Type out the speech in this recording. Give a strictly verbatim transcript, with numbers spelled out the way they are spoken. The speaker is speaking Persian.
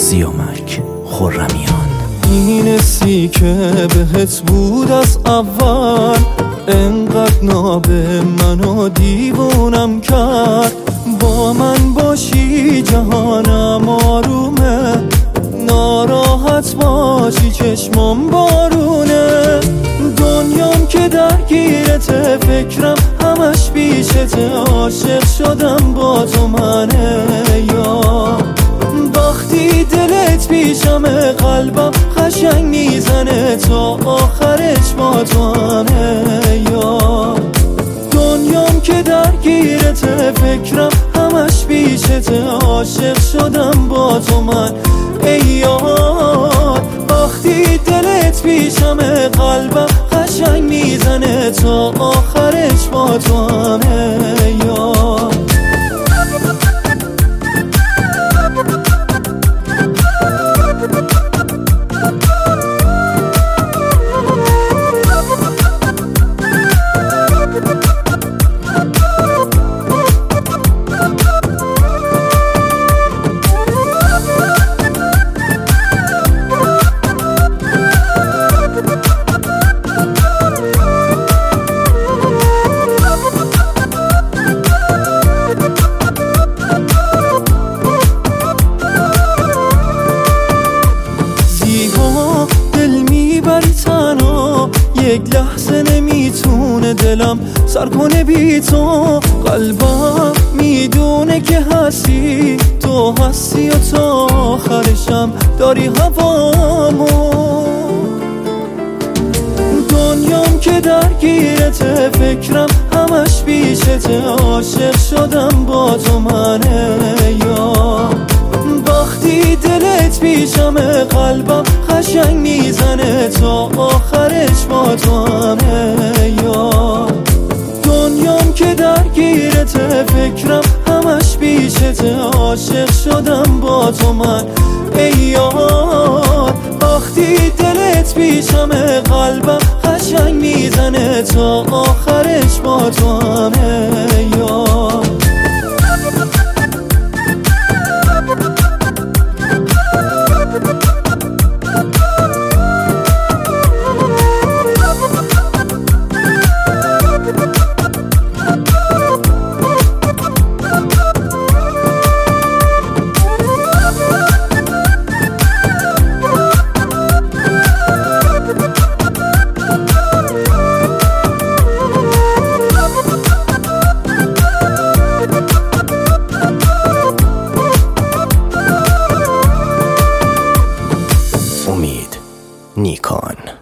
سیامک خرمیان. این حسی که بهت بود از اول انقدر نابه منو دیوونم کرد. با من باشی جهانم آرومه، ناراحت باشی چشمام بارونه. دنیام که درگیرته، فکرم همش بیشته، عاشق شدم با تو منه یا وقتی دلت پیشمه، قلبم قشنگ میزنه تا آخرش با تو همه یا دنیام که درگیرته، فکرم همش بیشته، عاشق شدم با تو من ای یار. وقتی دلت پیشمه، قلبم قشنگ میزنه تا آخرش با تو همه یار. یک لحظه نمیتونه دلم سر کنه بی تو، قلبم میدونه که هستی، تو هستی و تا آخرشم داری هوامو. دنیام که درگیرته، فکرم همش بیشته، عاشق شدم با تو منه یا وقتی دلت پیشمه، قلبم قشنگ میزنه تا آخرش با تو همه یا دنیام که درگیرته، فکرم همش بیشته، عاشق شدم با تو من ای یار. وقتی دلت پیشمه، قلبم قشنگ میزنه تا آخرش با تو همه یار. امید نیکان.